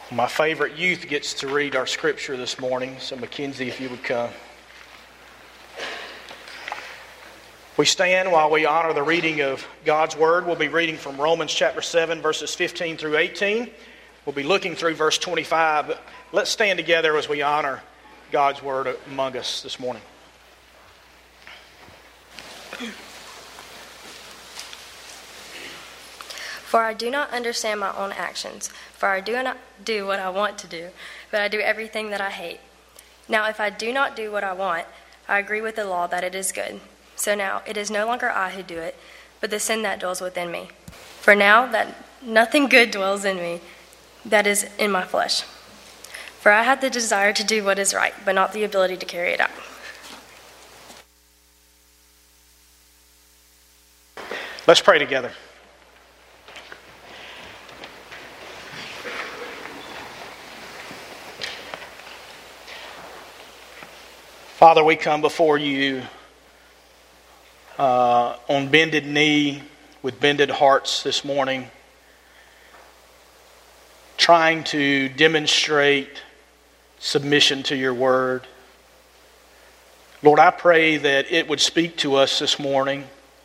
My favorite youth gets to read our scripture this morning, so Mackenzie, if you would come. We stand while we honor the reading of God's Word. We'll be reading from Romans chapter 7, verses 15 through 18. We'll be looking through verse 25. But let's stand together as we honor God's Word among us this morning. For I do not understand my own actions, for I do not do what I want to do, but I do everything that I hate. Now if I do not do what I want, I agree with the law that it is good. So now it is no longer I who do it, but the sin that dwells within me. For now that nothing good dwells in me, that is in my flesh. For I have the desire to do what is right, but not the ability to carry it out. Let's pray together. Father, we come before you on bended knee with bended hearts this morning, trying to demonstrate submission to your word. Lord, I pray that it would speak to us this morning.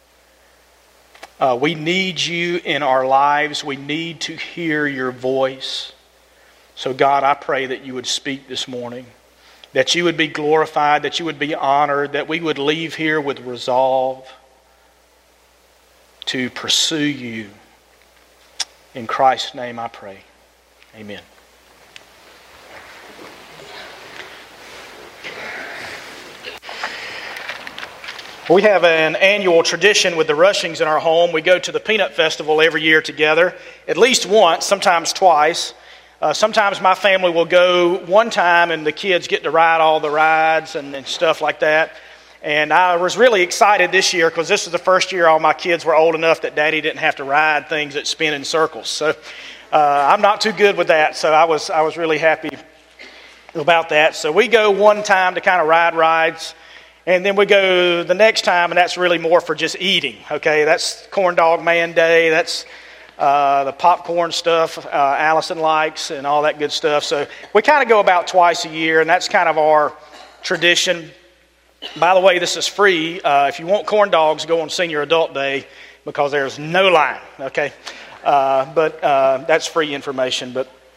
We need you in our lives. We need to hear your voice. So God, I pray that you would speak this morning, that you would be glorified, that you would be honored, that we would leave here with resolve to pursue you. In Christ's name I pray. Amen. We have an annual tradition with the Rushings in our home. We go to the Peanut Festival every year together, at least once, sometimes twice. Sometimes my family will go one time and the kids get to ride all the rides and stuff like that. And I was really excited this year because this is the first year all my kids were old enough that Daddy didn't have to ride things that spin in circles. So I'm not too good with that, so I was really happy about that. So we go one time to kind of ride rides, and then we go the next time, and that's really more for just eating. Okay, that's Corn Dog Man Day. That's the popcorn stuff Allison likes and all that good stuff. So we kind of go about twice a year, and that's kind of our tradition. By the way, this is free. If you want corn dogs, go on Senior Adult Day because there's no line, okay? But that's free information.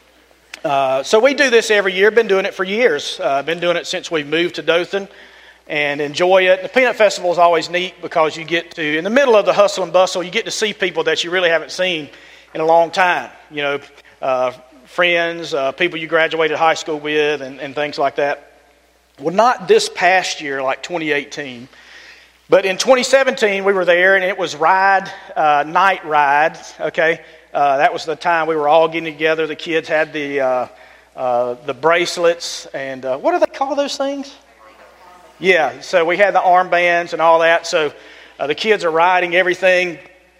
But so we do this every year. Been doing it for years. Been doing it since we moved to Dothan and enjoy it. The Peanut Festival is always neat because you get to, in the middle of the hustle and bustle, you get to see people that you really haven't seen in a long time. You know, friends, people you graduated high school with, and things like that. Well, not this past year, like 2018, but in 2017 we were there, and it was night ride. Okay, that was the time we were all getting together. The kids had the bracelets and what do they call those things? Yeah, so we had the armbands and all that. So the kids are riding everything.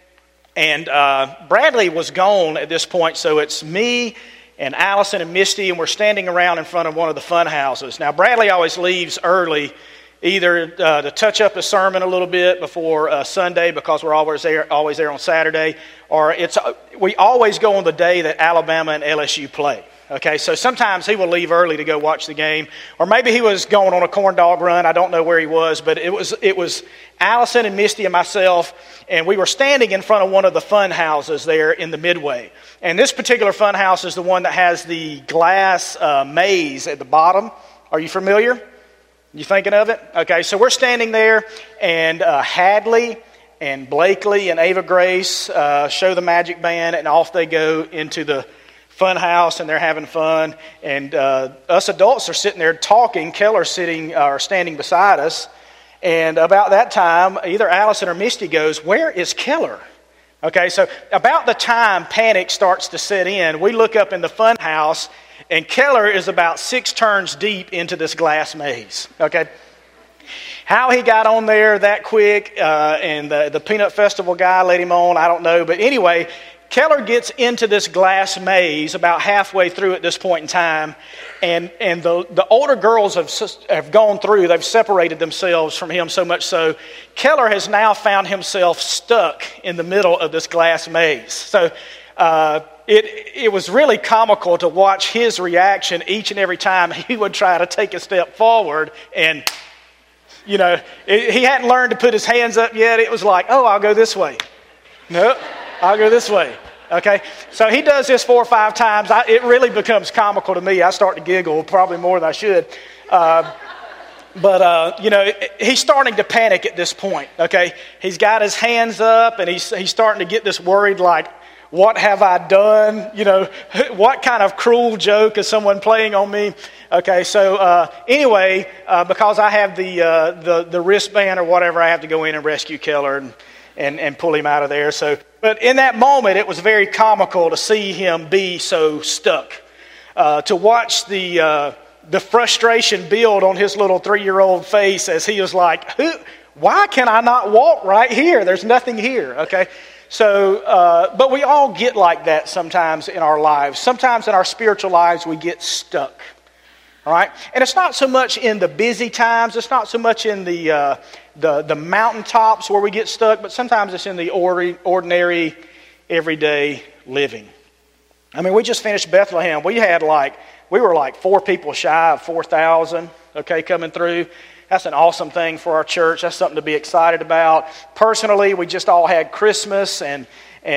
And Bradley was gone at this point, so it's me and Allison and Misty, and we're standing around in front of one of the fun houses. Now, Bradley always leaves early, either to touch up his sermon a little bit before Sunday because we're always there on Saturday, or we always go on the day that Alabama and LSU play. Okay, so sometimes he will leave early to go watch the game, or maybe he was going on a corn dog run. I don't know where he was, but it was Allison and Misty and myself, and we were standing in front of one of the fun houses there in the Midway. And this particular fun house is the one that has the glass maze at the bottom. Are you familiar? You thinking of it? Okay, so we're standing there, and Hadley and Blakely and Ava Grace show the magic band, and off they go into the fun house, and they're having fun. And us adults are sitting there talking. Keller's standing beside us. And about that time, either Allison or Misty goes, "Where is Keller?" Okay, so about the time panic starts to set in, we look up in the fun house, and Keller is about 6 turns deep into this glass maze. Okay, how he got on there that quick, and the Peanut Festival guy let him on, I don't know. But anyway, Keller gets into this glass maze about halfway through at this point in time, and the older girls have gone through. They've separated themselves from him so much so Keller has now found himself stuck in the middle of this glass maze. So it was really comical to watch his reaction each and every time he would try to take a step forward. And, he hadn't learned to put his hands up yet. It was like, oh, I'll go this way. No, I'll go this way. Okay, so he does this 4 or 5 times. It really becomes comical to me. I start to giggle probably more than I should. But he's starting to panic at this point, okay? He's got his hands up, and he's starting to get this worried, like, what have I done? What kind of cruel joke is someone playing on me? Okay, so anyway, because I have the wristband or whatever, I have to go in and rescue Keller and pull him out of there. But in that moment, it was very comical to see him be so stuck, to watch the frustration build on his little 3-year-old face as he was like, why can I not walk right here? There's nothing here, okay? So, but we all get like that sometimes in our lives. Sometimes in our spiritual lives, we get stuck, all right? And it's not so much in the busy times. It's not so much in the mountaintops where we get stuck, but sometimes it's in the ordinary, everyday living. I mean, we just finished Bethlehem. We were like 4 people shy of 4,000, okay, coming through. That's an awesome thing for our church. That's something to be excited about. Personally, we just all had Christmas, and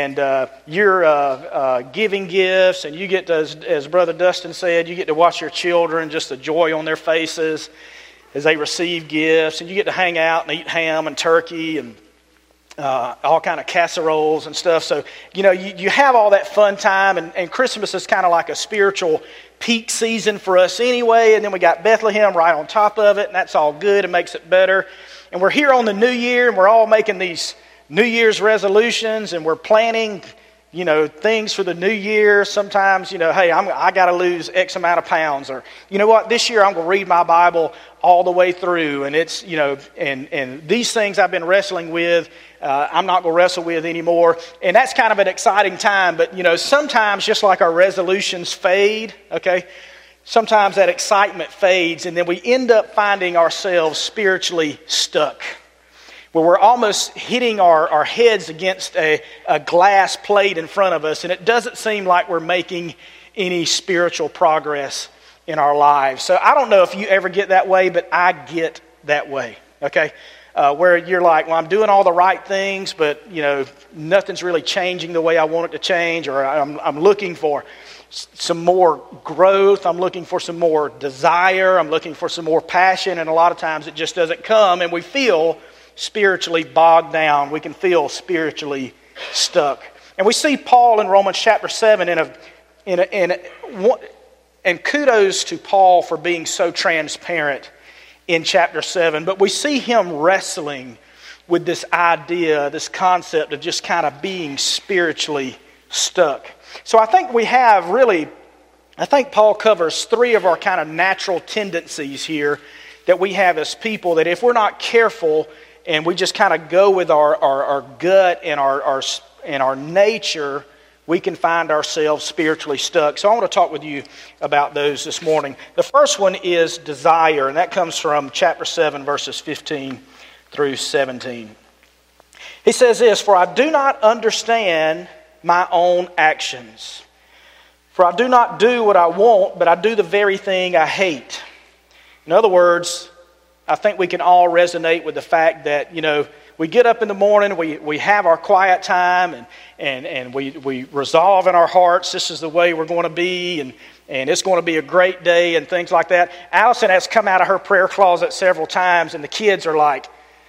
you're giving gifts, and you get to, as Brother Dustin said, you get to watch your children, just the joy on their faces as they receive gifts, and you get to hang out and eat ham and turkey and all kind of casseroles and stuff. So, you have all that fun time, and Christmas is kind of like a spiritual peak season for us anyway, and then we got Bethlehem right on top of it, and that's all good and makes it better. And we're here on the new year, and we're all making these New Year's resolutions, and we're planning, things for the new year. Sometimes, hey, I got to lose X amount of pounds, or you know what, this year I'm going to read my Bible all the way through, and it's, and these things I've been wrestling with, I'm not going to wrestle with anymore. And that's kind of an exciting time, but sometimes just like our resolutions fade, okay, sometimes that excitement fades, and then we end up finding ourselves spiritually stuck, where we're almost hitting our heads against a glass plate in front of us, and it doesn't seem like we're making any spiritual progress in our lives. So I don't know if you ever get that way, but I get that way, okay? Where you're like, well, I'm doing all the right things, but, nothing's really changing the way I want it to change, or I'm looking for some more growth, I'm looking for some more desire, I'm looking for some more passion, and a lot of times it just doesn't come, and we feel spiritually bogged down. We can feel spiritually stuck. And we see Paul in Romans chapter 7 and kudos to Paul for being so transparent in chapter 7. But we see him wrestling with this idea, this concept of just kind of being spiritually stuck. So I think Paul covers 3 of our kind of natural tendencies here that we have as people, that if we're not careful and we just kind of go with our gut and our nature, we can find ourselves spiritually stuck. So I want to talk with you about those this morning. The first one is desire, and that comes from chapter 7, verses 15 through 17. He says this, "For I do not understand my own actions. For I do not do what I want, but I do the very thing I hate." In other words, I think we can all resonate with the fact that, we get up in the morning, we have our quiet time, and we resolve in our hearts, this is the way we're going to be, and it's going to be a great day, and things like that. Allison has come out of her prayer closet several times, and the kids are like,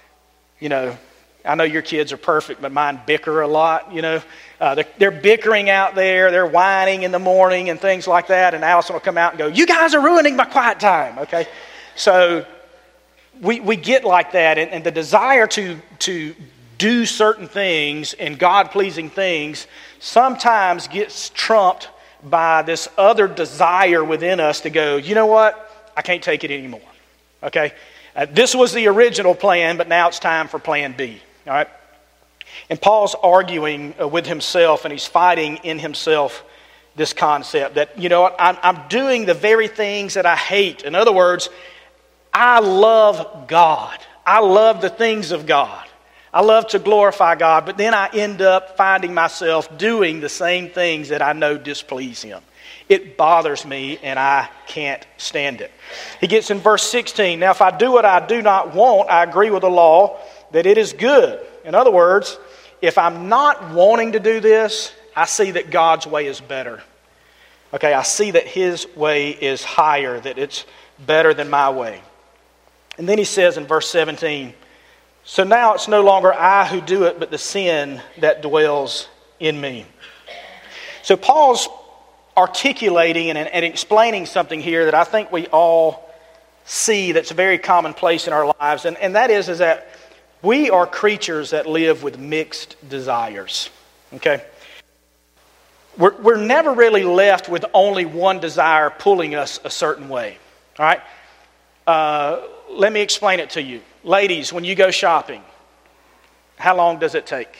I know your kids are perfect, but mine bicker a lot, They're bickering out there, they're whining in the morning and things like that, and Allison will come out and go, "You guys are ruining my quiet time," okay? So we get like that, and the desire to do certain things and God-pleasing things sometimes gets trumped by this other desire within us to go, you know what? I can't take it anymore, okay? This was the original plan, but now it's time for plan B, all right? And Paul's arguing with himself, and he's fighting in himself this concept that, I'm doing the very things that I hate. In other words, I love God. I love the things of God. I love to glorify God, but then I end up finding myself doing the same things that I know displease Him. It bothers me, and I can't stand it. He gets in verse 16. Now, if I do what I do not want, I agree with the law that it is good. In other words, if I'm not wanting to do this, I see that God's way is better. Okay, I see that His way is higher, that it's better than my way. And then he says in verse 17, so now it's no longer I who do it, but the sin that dwells in me. So Paul's articulating and explaining something here that I think we all see that's very commonplace in our lives, and that is that we are creatures that live with mixed desires. Okay? We're never really left with only one desire pulling us a certain way. All right? Let me explain it to you. Ladies, when you go shopping, how long does it take?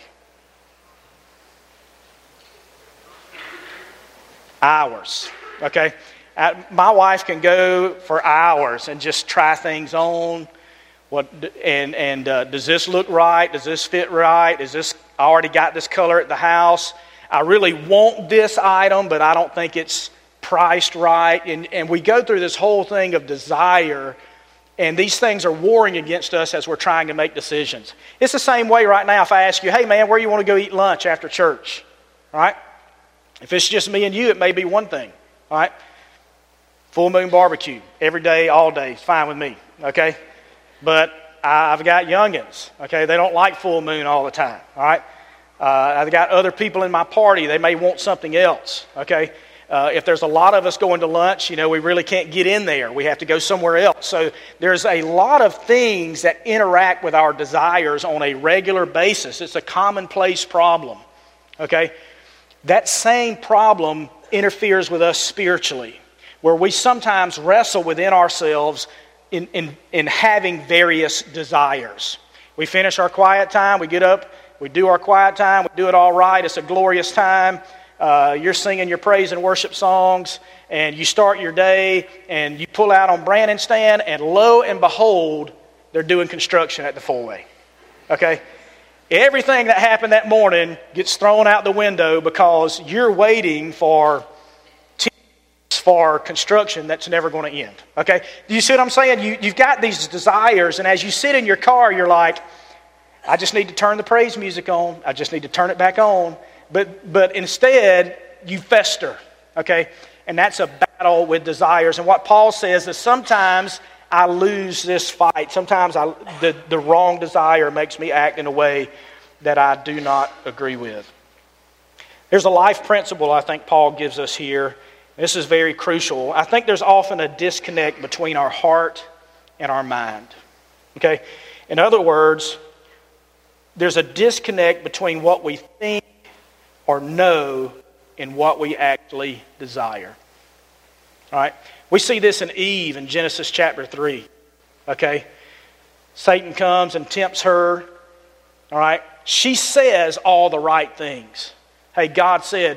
Hours. Okay? My wife can go for hours and just try things on. Does this look right? Does this fit right? I already got this color at the house. I really want this item, but I don't think it's priced right. And we go through this whole thing of desire, and these things are warring against us as we're trying to make decisions. It's the same way right now if I ask you, hey man, where do you want to go eat lunch after church? All right? If it's just me and you, it may be one thing. All right? Full Moon Barbecue, every day, all day, it's fine with me. Okay? But I've got youngins. Okay? They don't like Full Moon all the time. All right? I've got other people in my party. They may want something else. Okay? If there's a lot of us going to lunch, we really can't get in there. We have to go somewhere else. So there's a lot of things that interact with our desires on a regular basis. It's a commonplace problem. Okay? That same problem interferes with us spiritually, where we sometimes wrestle within ourselves in having various desires. We finish our quiet time, we get up, we do our quiet time, we do it all right, it's a glorious time. You're singing your praise and worship songs, and you start your day, and you pull out on Brandon Stand, and lo and behold, they're doing construction at the four-way. Okay? Everything that happened that morning gets thrown out the window because you're waiting for construction that's never going to end. Okay? Do you see what I'm saying? You've got these desires, and as you sit in your car, you're like, I just need to turn the praise music on. I just need to turn it back on. But instead, you fester. Okay? And that's a battle with desires. And what Paul says is sometimes I lose this fight. Sometimes the wrong desire makes me act in a way that I do not agree with. There's a life principle I think Paul gives us here. This is very crucial. I think there's often a disconnect between our heart and our mind. Okay? In other words, there's a disconnect between what we think or know and what we actually desire. All right? We see this in Eve in Genesis chapter 3. Okay? Satan comes and tempts her. All right? She says all the right things. Hey, God said,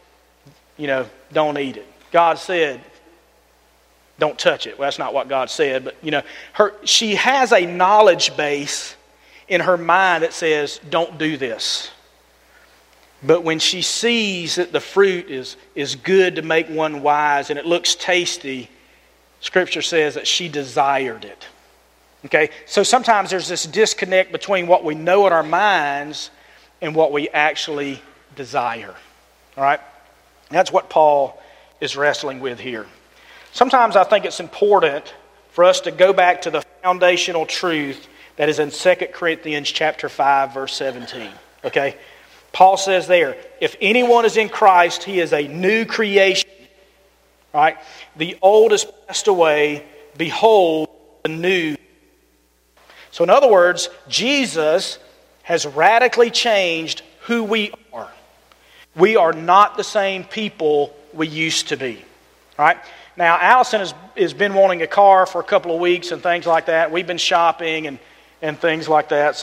don't eat it. God said, don't touch it. Well, that's not what God said, but she has a knowledge base in her mind that says, don't do this. But when she sees that the fruit is good to make one wise and it looks tasty, Scripture says that she desired it. Okay? So sometimes there's this disconnect between what we know in our minds and what we actually desire. All right? That's what Paul is wrestling with here. Sometimes I think it's important for us to go back to the foundational truth that is in 2 Corinthians chapter 5, verse 17. Okay? Paul says there, if anyone is in Christ, he is a new creation. Right? The old has passed away. Behold, the new. So in other words, Jesus has radically changed who we are. We are not the same people we used to be. Right? Now, Allison has been wanting a car for a couple of weeks and things like that. We've been shopping and things like that.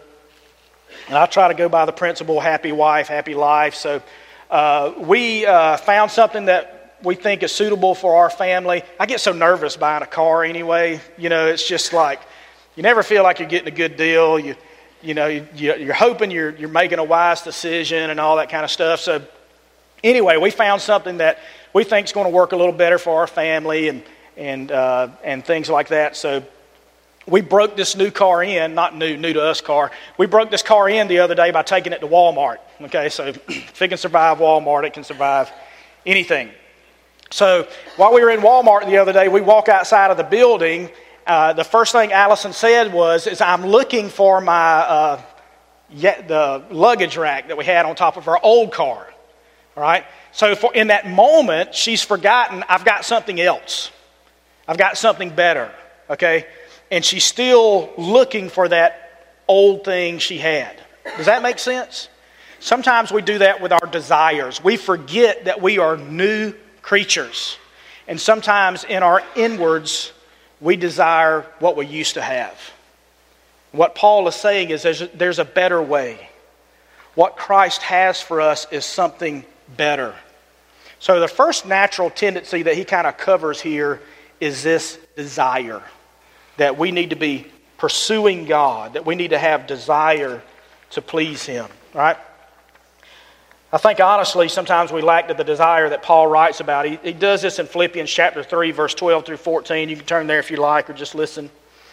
And I try to go by the principle, happy wife, happy life. So we found something that we think is suitable for our family. I get so nervous buying a car anyway. It's just like, you never feel like you're getting a good deal. you're hoping you're making a wise decision and all that kind of stuff. So anyway, we found something that we think is going to work a little better for our family and things like that. So we broke this new car in, not new to us car. We broke this car in the other day by taking it to Walmart. Okay, so if it can survive Walmart, it can survive anything. So while we were in Walmart the other day, we walk outside of the building. The first thing Allison said is I'm looking for my the luggage rack that we had on top of our old car. All right. So in that moment, she's forgotten I've got something else. I've got something better. Okay. And she's still looking for that old thing she had. Does that make sense? Sometimes we do that with our desires. We forget that we are new creatures. And sometimes in our inwards, we desire what we used to have. What Paul is saying is there's a better way. What Christ has for us is something better. So the first natural tendency that he kind of covers here is this desire. That we need to be pursuing God, that we need to have desire to please Him, right? I think honestly sometimes we lack the desire that Paul writes about. He does this in Philippians chapter 3, verse 12 through 14. You can turn there if you like or just listen.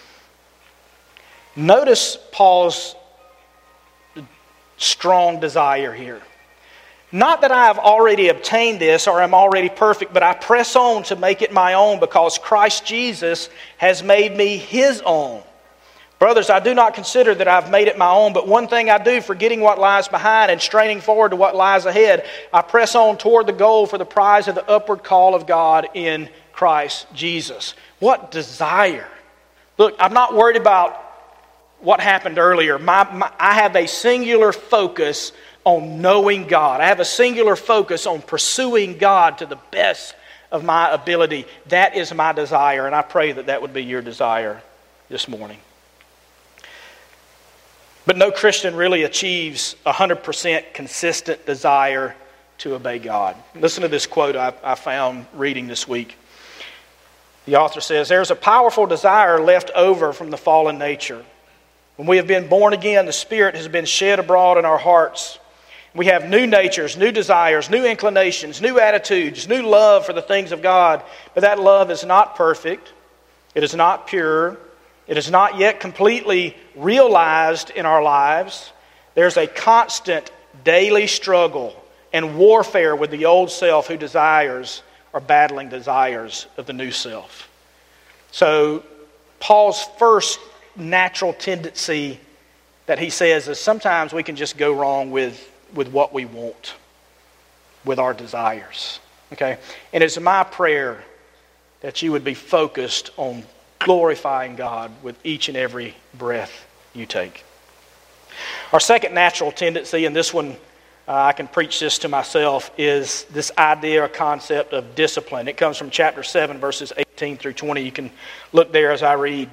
Notice Paul's strong desire here. Not that I have already obtained this or am already perfect, but I press on to make it my own because Christ Jesus has made me His own. Brothers, I do not consider that I've made it my own, but one thing I do, forgetting what lies behind and straining forward to what lies ahead, I press on toward the goal for the prize of the upward call of God in Christ Jesus. What desire. Look, I'm not worried about what happened earlier. I have a singular focus on knowing God. I have a singular focus on pursuing God to the best of my ability. That is my desire, and I pray that that would be your desire this morning. But no Christian really achieves 100% consistent desire to obey God. Listen to this quote I found reading this week. The author says, "There's a powerful desire left over from the fallen nature. When we have been born again, the Spirit has been shed abroad in our hearts. We have new natures, new desires, new inclinations, new attitudes, new love for the things of God. But that love is not perfect. It is not pure. It is not yet completely realized in our lives. There's a constant daily struggle and warfare with the old self who desires or battling desires of the new self." So Paul's first natural tendency that he says is sometimes we can just go wrong with what we want, with our desires. Okay? And it's my prayer that you would be focused on glorifying God with each and every breath you take. Our second natural tendency, and this one I can preach this to myself, is this idea or concept of discipline. It comes from chapter 7, verses 18 through 20. You can look there as I read.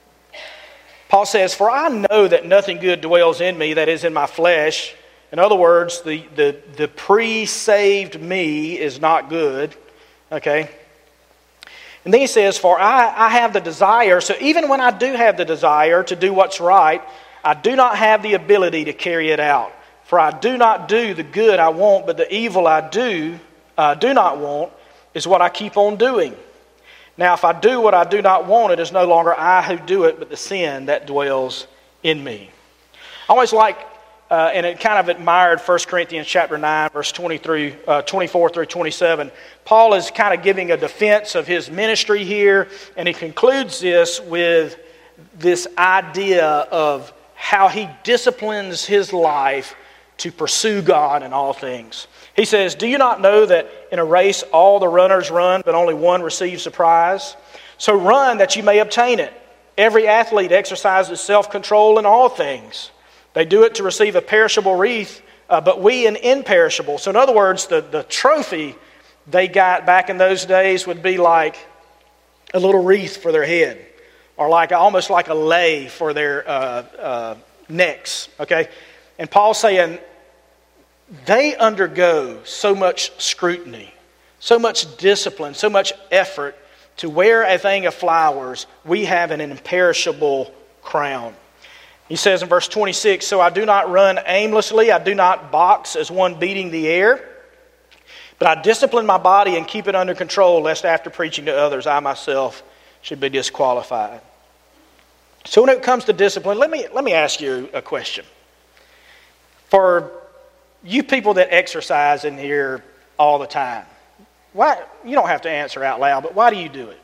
Paul says, "For I know that nothing good dwells in me, that is in my flesh." In other words, the pre-saved me is not good. Okay? And then he says, "For I have the desire," so even when I do have the desire to do what's right, I do not have the ability to carry it out. For I do not do the good I want, but the evil I do not want is what I keep on doing. Now if I do what I do not want, it is no longer I who do it, but the sin that dwells in me. I always like, and it kind of admired 1 Corinthians chapter 9, verse 24 through 27. Paul is kind of giving a defense of his ministry here, and he concludes this with this idea of how he disciplines his life to pursue God in all things. He says, "Do you not know that in a race all the runners run, but only one receives the prize? So run that you may obtain it. Every athlete exercises self-control in all things. They do it to receive a perishable wreath, but we an imperishable." So in other words, the trophy they got back in those days would be like a little wreath for their head, or like almost like a lei for their necks. Okay, and Paul's saying they undergo so much scrutiny, so much discipline, so much effort to wear a thing of flowers. We have an imperishable crown. He says in verse 26, "So I do not run aimlessly, I do not box as one beating the air, but I discipline my body and keep it under control, lest after preaching to others, I myself should be disqualified." So when it comes to discipline, let me ask you a question. For you people that exercise in here all the time, why, you don't have to answer out loud, but why do you do it?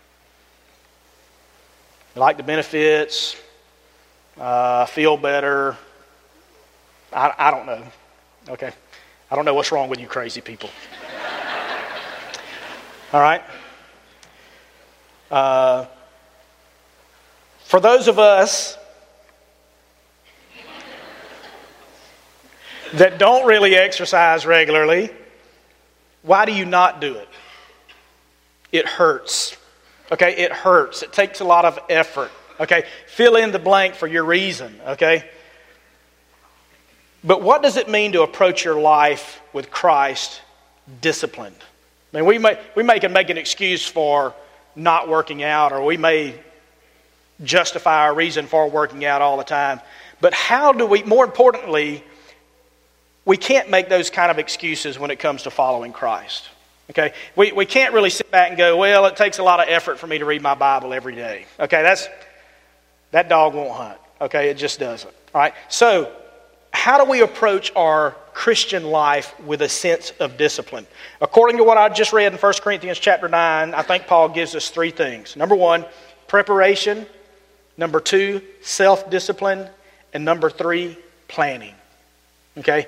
You like the benefits? Feel better? I don't know. Okay. I don't know what's wrong with you crazy people. All right. For those of us that don't really exercise regularly, why do you not do it? It hurts. Okay, it hurts. It takes a lot of effort. Okay, fill in the blank for your reason. Okay, but what does it mean to approach your life with Christ disciplined? I mean, we can make an excuse for not working out, or we may justify our reason for working out all the time. But how do we, more importantly, we can't make those kind of excuses when it comes to following Christ. Okay, we can't really sit back and go, well, it takes a lot of effort for me to read my Bible every day. Okay, that dog won't hunt. Okay, it just doesn't. All right, so how do we approach our Christian life with a sense of discipline? According to what I just read in 1 Corinthians chapter 9, I think Paul gives us three things. Number one, preparation. Number two, self-discipline. And number three, planning. Okay?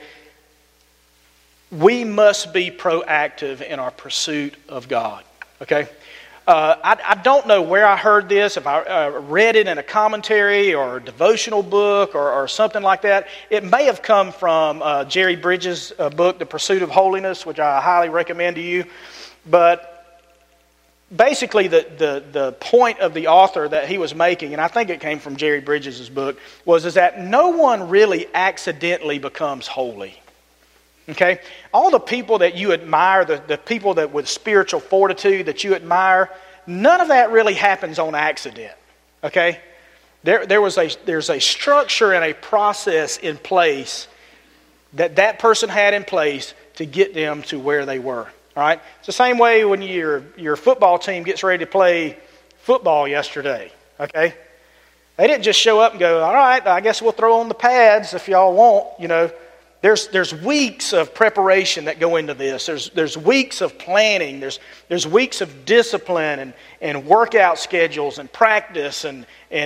We must be proactive in our pursuit of God. Okay? I don't know where I heard this, if I read it in a commentary or a devotional book or something like that. It may have come from Jerry Bridges' book, The Pursuit of Holiness, which I highly recommend to you. But basically the point of the author that he was making, and I think it came from Jerry Bridges' book, is that no one really accidentally becomes holy. Okay? All the people that you admire, the people that with spiritual fortitude that you admire, none of that really happens on accident. Okay? There's a structure and a process in place that person had in place to get them to where they were. All right? It's the same way when your football team gets ready to play football yesterday. Okay? They didn't just show up and go, all right, I guess we'll throw on the pads if y'all want, you know. There's weeks of preparation that go into this. There's weeks of planning. There's weeks of discipline and workout schedules and practice and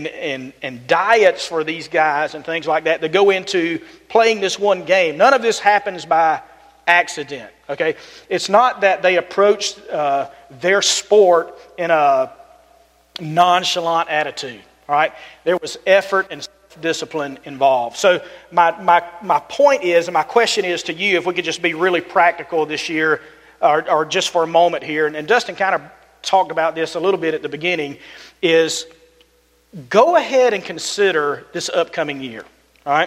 diets for these guys and things like that go into playing this one game. None of this happens by accident. Okay, it's not that they approached their sport in a nonchalant attitude. All right, there was effort and discipline involved. So my point is, and my question is to you, if we could just be really practical this year, or just for a moment here, and Dustin kind of talked about this a little bit at the beginning, is go ahead and consider this upcoming year. All right?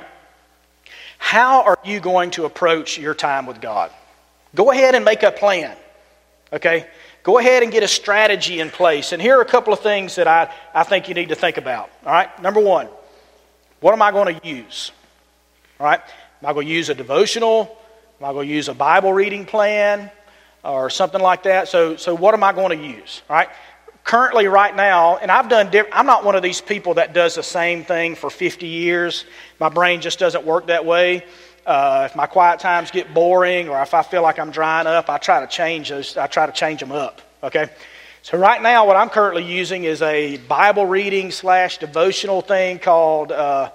How are you going to approach your time with God? Go ahead and make a plan. Okay? Go ahead and get a strategy in place. And here are a couple of things that I think you need to think about. All right? Number one, what am I going to use? All right? Am I going to use a devotional? Am I going to use a Bible reading plan or something like that? So what am I going to use? All right? Currently, right now, and I'm not one of these people that does the same thing for 50 years. My brain just doesn't work that way. If my quiet times get boring or if I feel like I'm drying up, I try to change those. I try to change them up. Okay? So right now, what I'm currently using is a Bible reading / devotional thing called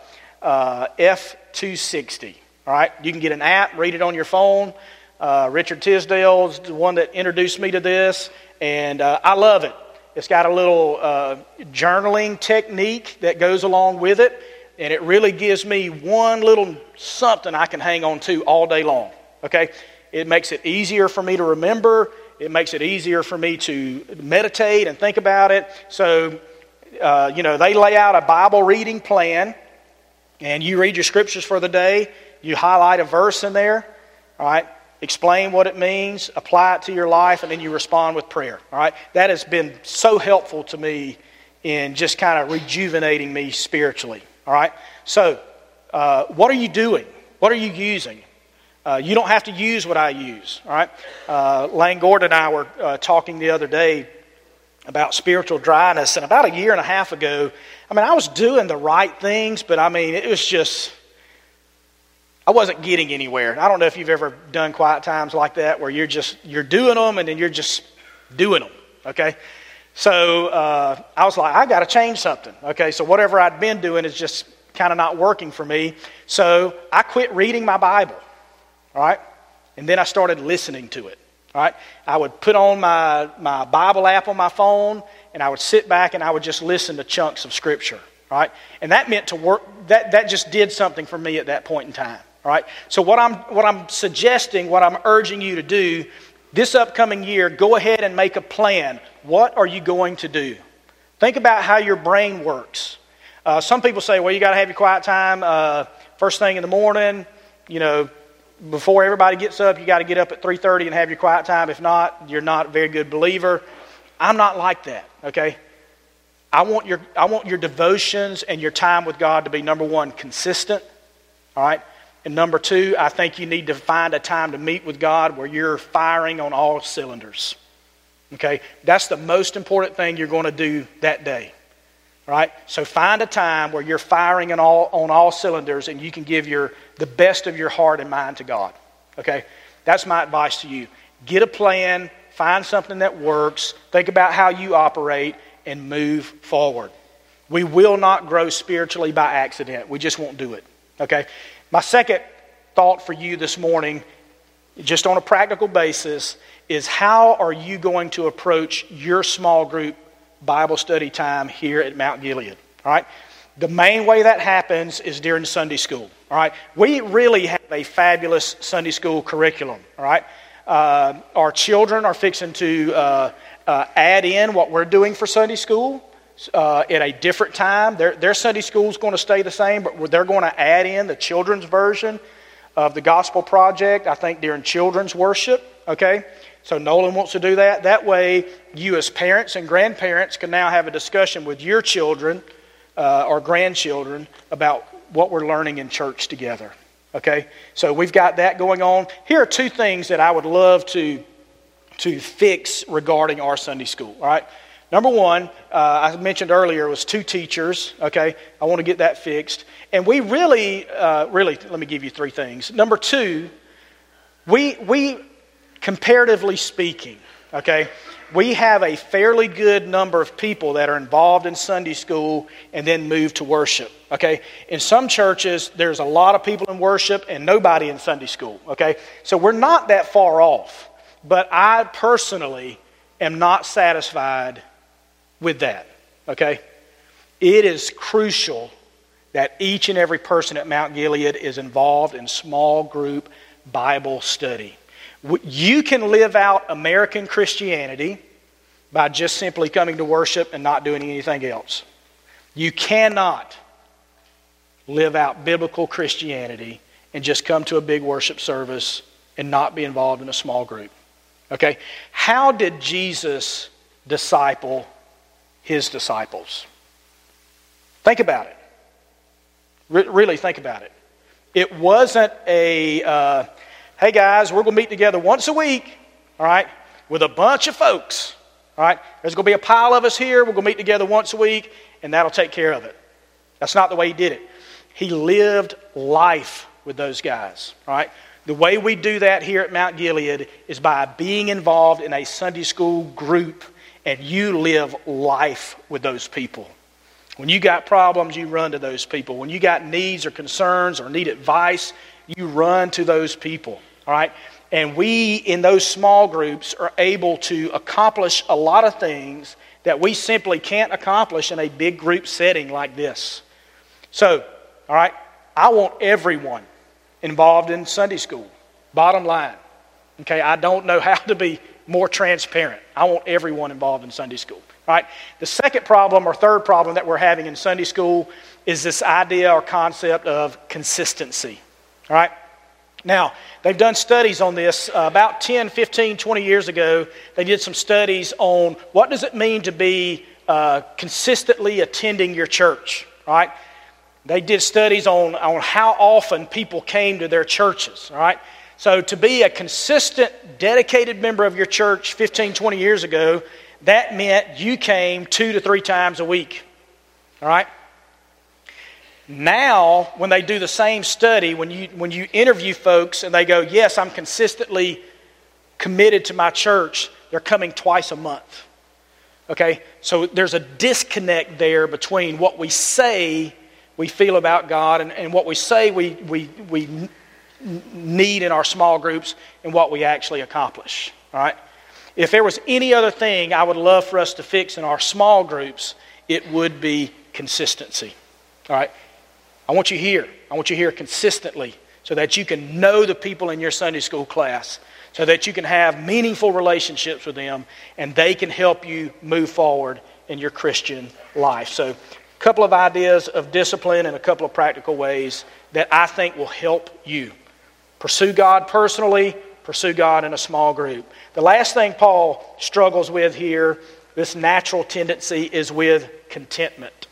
F260. All right, you can get an app, read it on your phone. Richard Tisdale is the one that introduced me to this, and I love it. It's got a little journaling technique that goes along with it, and it really gives me one little something I can hang on to all day long. Okay, it makes it easier for me to remember. It makes it easier for me to meditate and think about it. So, they lay out a Bible reading plan, and you read your scriptures for the day. You highlight a verse in there, all right? Explain what it means, apply it to your life, and then you respond with prayer, all right? That has been so helpful to me in just kind of rejuvenating me spiritually, all right? So what are you doing? What are you using? You don't have to use what I use, all right? Lane Gordon and I were talking the other day about spiritual dryness, and about a year and a half ago, I was doing the right things, but it was just, I wasn't getting anywhere. I don't know if you've ever done quiet times like that where you're doing them and then you're just doing them, okay? So I was like, I got to change something, okay? So whatever I'd been doing is just kind of not working for me. So I quit reading my Bible, all right? And then I started listening to it, all right? I would put on my Bible app on my phone, and I would sit back and I would just listen to chunks of Scripture, all right? And that meant to work, that just did something for me at that point in time, all right? So what I'm suggesting, what I'm urging you to do this upcoming year, go ahead and make a plan. What are you going to do? Think about how your brain works. Some people say, well, you got to have your quiet time first thing in the morning. Before everybody gets up, you got to get up at 3:30 and have your quiet time. If not, you're not a very good believer. I'm not like that, okay? I want your devotions and your time with God to be, number one, consistent, all right? And number two, I think you need to find a time to meet with God where you're firing on all cylinders, okay? That's the most important thing you're going to do that day, all right? So find a time where you're firing on all cylinders and you can give the best of your heart and mind to God, okay? That's my advice to you. Get a plan, find something that works, think about how you operate, and move forward. We will not grow spiritually by accident. We just won't do it, okay? My second thought for you this morning, just on a practical basis, is how are you going to approach your small group Bible study time here at Mount Gilead, all right? The main way that happens is during Sunday school, all right? We really have a fabulous Sunday school curriculum, all right? Our children are fixing to add in what we're doing for Sunday school at a different time. Their Sunday school is going to stay the same, but they're going to add in the children's version of the Gospel Project, I think, during children's worship, okay? So Nolan wants to do that. That way, you as parents and grandparents can now have a discussion with your children or grandchildren about what we're learning in church together, okay? So we've got that going on. Here are two things that I would love to fix regarding our Sunday school, all right? Number one, I mentioned earlier, was 2 teachers, okay? I want to get that fixed. And we really, let me give you 3 things. Number 2, we comparatively speaking, okay, we have a fairly good number of people that are involved in Sunday school and then move to worship, okay? In some churches, there's a lot of people in worship and nobody in Sunday school, okay? So we're not that far off, but I personally am not satisfied with that, okay? It is crucial that each and every person at Mount Gilead is involved in small group Bible study. You can live out American Christianity by just simply coming to worship and not doing anything else. You cannot live out biblical Christianity and just come to a big worship service and not be involved in a small group. Okay? How did Jesus disciple his disciples? Think about it. Really think about it. It wasn't a, hey guys, we're going to meet together once a week, all right, with a bunch of folks, all right? There's going to be a pile of us here. We're going to meet together once a week, and that'll take care of it. That's not the way he did it. He lived life with those guys, all right? The way we do that here at Mount Gilead is by being involved in a Sunday school group, and you live life with those people. When you got problems, you run to those people. When you got needs or concerns or need advice, you run to those people, all right? And we, in those small groups, are able to accomplish a lot of things that we simply can't accomplish in a big group setting like this. So, all right, I want everyone involved in Sunday school. Bottom line, okay? I don't know how to be more transparent. I want everyone involved in Sunday school. All right. The second problem or third problem that we're having in Sunday school is this idea or concept of consistency. All right. Now, they've done studies on this about 10, 15, 20 years ago. They did some studies on what does it mean to be consistently attending your church. All right. They did studies on how often people came to their churches, all right? So to be a consistent, dedicated member of your church 15, 20 years ago, that meant you came 2 to 3 times a week, all right? Now, when they do the same study, when you interview folks and they go, yes, I'm consistently committed to my church, they're coming twice a month, okay? So there's a disconnect there between what we say we feel about God and what we say we need in our small groups and what we actually accomplish, all right? If there was any other thing I would love for us to fix in our small groups, it would be consistency, all right? I want you here. I want you here consistently so that you can know the people in your Sunday school class, so that you can have meaningful relationships with them and they can help you move forward in your Christian life. So a couple of ideas of discipline and a couple of practical ways that I think will help you. Pursue God personally, pursue God in a small group. The last thing Paul struggles with here, this natural tendency, is with contentment.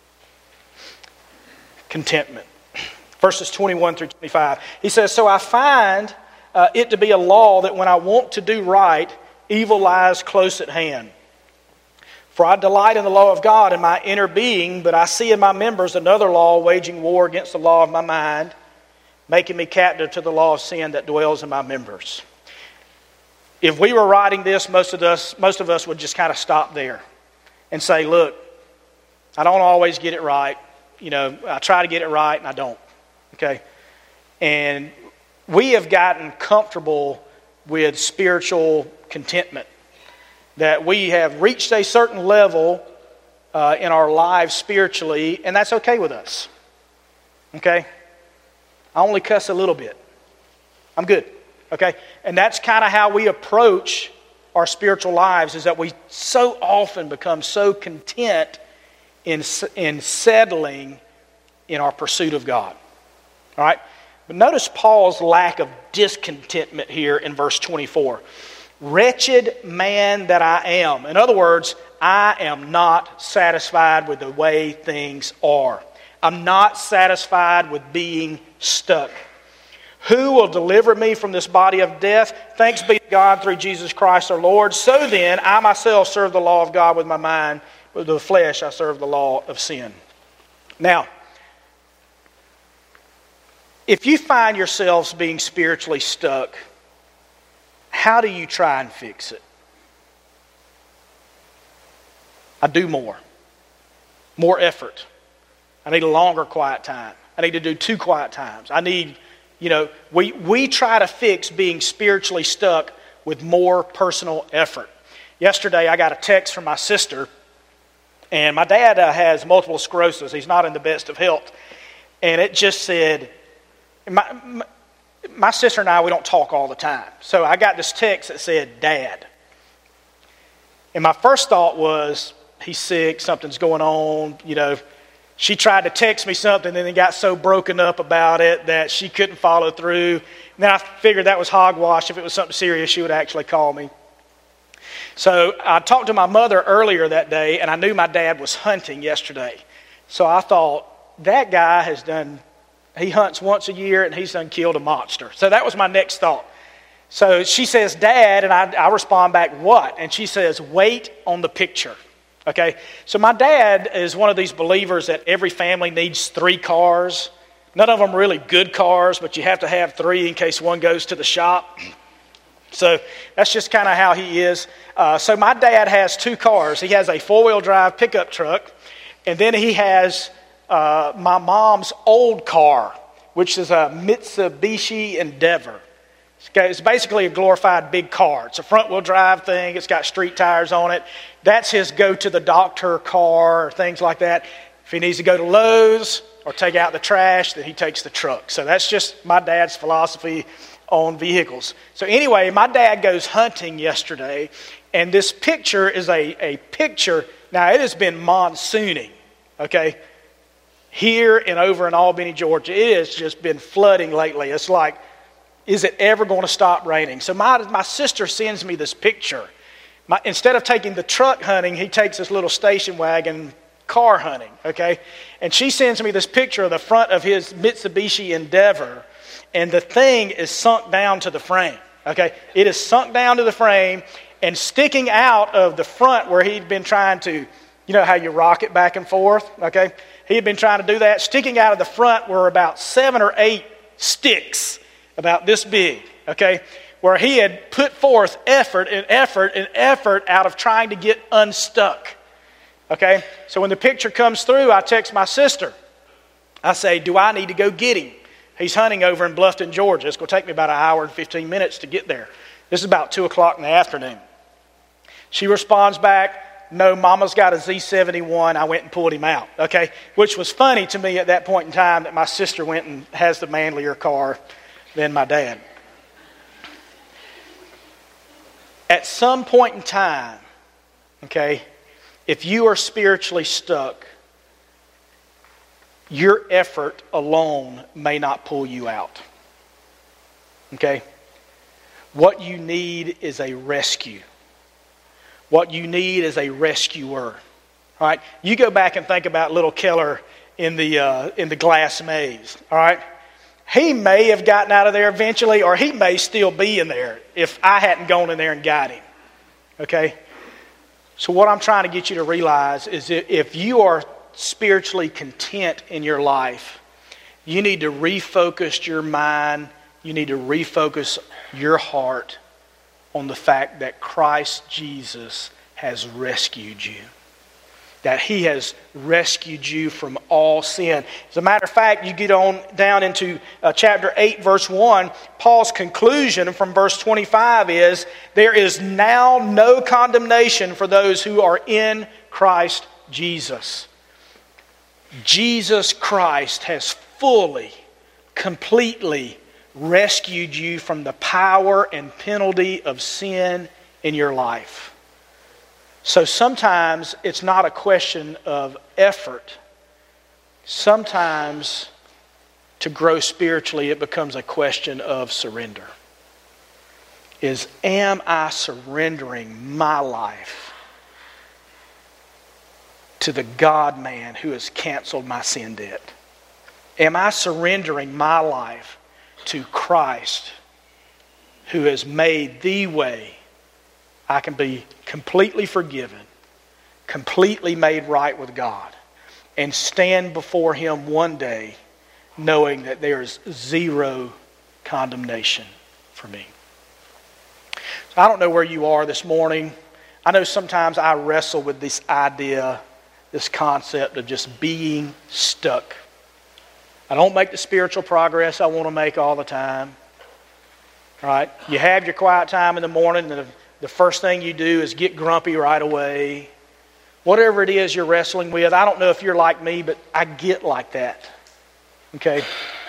Contentment. Verses 21 through 25. He says, so I find it to be a law that when I want to do right, evil lies close at hand. For I delight in the law of God in my inner being, but I see in my members another law waging war against the law of my mind, making me captive to the law of sin that dwells in my members. If we were writing this, most of us would just kind of stop there and say, look, I don't always get it right. You know, I try to get it right and I don't. Okay? And we have gotten comfortable with spiritual contentment. That we have reached a certain level in our lives spiritually, and that's okay with us. Okay? I only cuss a little bit. I'm good. Okay? And that's kind of how we approach our spiritual lives, is that we so often become so content in settling in our pursuit of God. All right? But notice Paul's lack of discontentment here in verse 24. Wretched man that I am. In other words, I am not satisfied with the way things are. I'm not satisfied with being stuck. Who will deliver me from this body of death? Thanks be to God through Jesus Christ our Lord. So then, I myself serve the law of God with my mind. With the flesh, I serve the law of sin. Now, if you find yourselves being spiritually stuck, how do you try and fix it? I do more. More effort. I need a longer quiet time. I need to do 2 quiet times. I need, we try to fix being spiritually stuck with more personal effort. Yesterday, I got a text from my sister, and my dad has multiple sclerosis. He's not in the best of health. And it just said, my sister and I, we don't talk all the time. So I got this text that said, Dad. And my first thought was, he's sick, something's going on, She tried to text me something and then got so broken up about it that she couldn't follow through. And then I figured that was hogwash. If it was something serious, she would actually call me. So I talked to my mother earlier that day, and I knew my dad was hunting yesterday. So I thought, that guy he hunts once a year and he's done killed a monster. So that was my next thought. So she says, Dad, and I respond back, what? And she says, wait on the picture. Okay, so my dad is one of these believers that every family needs 3 cars. None of them really good cars, but you have to have 3 in case one goes to the shop. So that's just kind of how he is. So my dad has 2 cars. He has a 4-wheel drive pickup truck, and then he has my mom's old car, which is a Mitsubishi Endeavor. It's basically a glorified big car. It's a front-wheel drive thing. It's got street tires on it. That's his go-to-the-doctor car or things like that. If he needs to go to Lowe's or take out the trash, then he takes the truck. So that's just my dad's philosophy on vehicles. So anyway, my dad goes hunting yesterday, and this picture is a picture. Now, it has been monsooning, okay? Here and over in Albany, Georgia, it has just been flooding lately. It's like, is it ever going to stop raining? So my sister sends me this picture. Instead of taking the truck hunting, he takes this little station wagon car hunting, okay? And she sends me this picture of the front of his Mitsubishi Endeavor, and the thing is sunk down to the frame, okay? It is sunk down to the frame, and sticking out of the front where he'd been trying to, you know how you rock it back and forth, okay? He had been trying to do that. Sticking out of the front were about 7 or 8 sticks, about this big, okay? Where he had put forth effort out of trying to get unstuck. Okay? So when the picture comes through, I text my sister. I say, do I need to go get him? He's hunting over in Bluffton, Georgia. It's going to take me about 1 hour and 15 minutes to get there. This is about 2 o'clock in the afternoon. She responds back, no, Mama's got a Z71. I went and pulled him out. Okay? Which was funny to me at that point in time that my sister went and has the manlier car than my dad. At some point in time, okay, if you are spiritually stuck, your effort alone may not pull you out. Okay? What you need is a rescue. What you need is a rescuer. All right? You go back and think about little Keller in the glass maze. All right? He may have gotten out of there eventually, or he may still be in there if I hadn't gone in there and got him. Okay? So what I'm trying to get you to realize is that if you are spiritually content in your life, you need to refocus your mind, you need to refocus your heart on the fact that Christ Jesus has rescued you. That He has rescued you from all sin. As a matter of fact, you get on down into chapter 8, verse 1, Paul's conclusion from verse 25 is, there is now no condemnation for those who are in Christ Jesus. Jesus Christ has fully, completely rescued you from the power and penalty of sin in your life. So sometimes it's not a question of effort. Sometimes to grow spiritually it becomes a question of surrender. Am I surrendering my life to the God-man who has canceled my sin debt? Am I surrendering my life to Christ who has made the way I can be completely forgiven, completely made right with God, and stand before Him one day knowing that there is zero condemnation for me? So I don't know where you are this morning. I know sometimes I wrestle with this idea, this concept of just being stuck. I don't make the spiritual progress I want to make all the time. All right? You have your quiet time in the morning, and the first thing you do is get grumpy right away. Whatever it is you're wrestling with, I don't know if you're like me, but I get like that. Okay?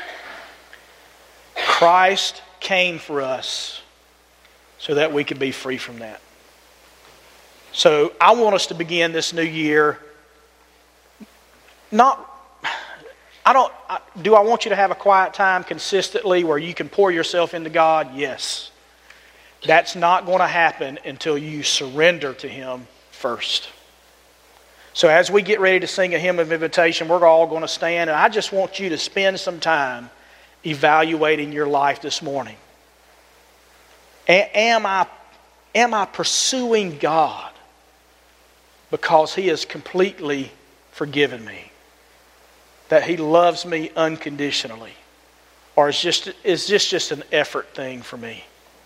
Christ came for us so that we could be free from that. So I want us to begin this new year. Do I want you to have a quiet time consistently where you can pour yourself into God? Yes. That's not going to happen until you surrender to Him first. So as we get ready to sing a hymn of invitation, we're all going to stand, and I just want you to spend some time evaluating your life this morning. Am I pursuing God because He has completely forgiven me? That He loves me unconditionally? Or is this just an effort thing for me?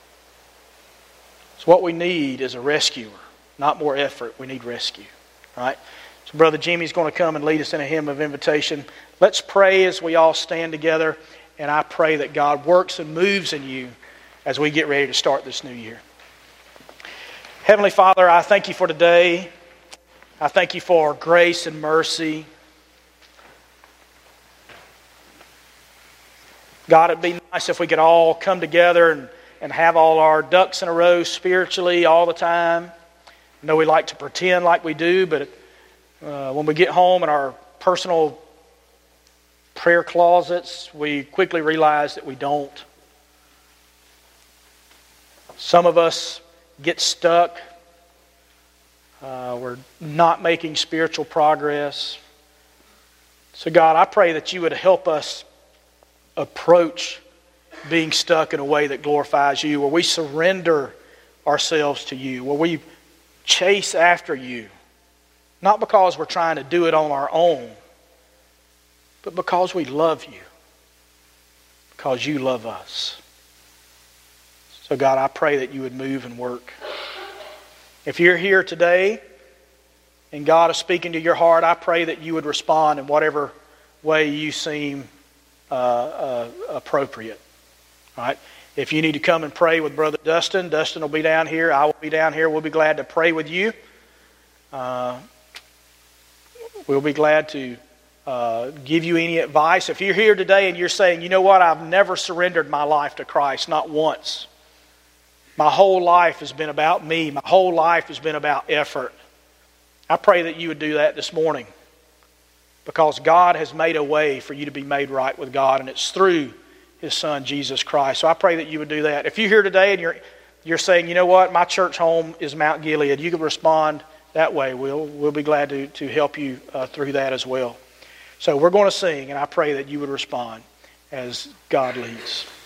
So what we need is a rescuer, not more effort. We need rescue. All right? So Brother Jimmy's going to come and lead us in a hymn of invitation. Let's pray as we all stand together, and I pray that God works and moves in you as we get ready to start this new year. Heavenly Father, I thank You for today. I thank You for grace and mercy. God, it'd be nice if we could all come together and have all our ducks in a row spiritually all the time. I know we like to pretend like we do, but when we get home in our personal prayer closets, we quickly realize that we don't. Some of us get stuck We're not making spiritual progress. So God, I pray that you would help us approach being stuck in a way that glorifies you, where we surrender ourselves to you, where we chase after you, not because we're trying to do it on our own, but because we love you, because you love us. So God, I pray that you would move and work. If you're here today and God is speaking to your heart, I pray that you would respond in whatever way you seem appropriate. All right? If you need to come and pray with Brother Dustin, Dustin will be down here. I will be down here. We'll be glad to pray with you. We'll be glad to give you any advice. If you're here today and you're saying, you know what, I've never surrendered my life to Christ, not once. My whole life has been about me. My whole life has been about effort. I pray that you would do that this morning, because God has made a way for you to be made right with God, and it's through His Son, Jesus Christ. So I pray that you would do that. If you're here today and you're saying, you know what, my church home is Mount Gilead, you can respond that way. We'll be glad to help you through that as well. So we're going to sing, and I pray that you would respond as God leads.